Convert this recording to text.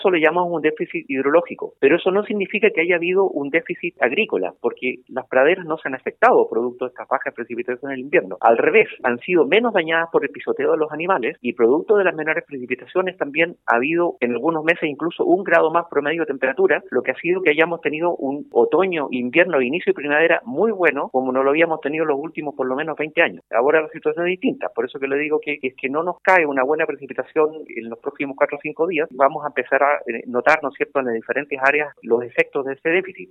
Eso le llamamos un déficit hidrológico, pero eso no significa que haya habido un déficit agrícola, porque las praderas no se han afectado producto de estas bajas precipitaciones en el invierno. Al revés, han sido menos dañadas por el pisoteo de los animales y producto de las menores precipitaciones también ha habido en algunos meses incluso 1 grado más promedio de temperatura, lo que ha sido que hayamos tenido un otoño, invierno, inicio y primavera muy bueno, como no lo habíamos tenido los últimos por lo menos 20 años. Ahora la situación es distinta, por eso que le digo que es que no nos cae una buena precipitación en los próximos 4 o 5 días, vamos a empezar a notar, ¿no es cierto?, en las diferentes áreas los efectos de este déficit.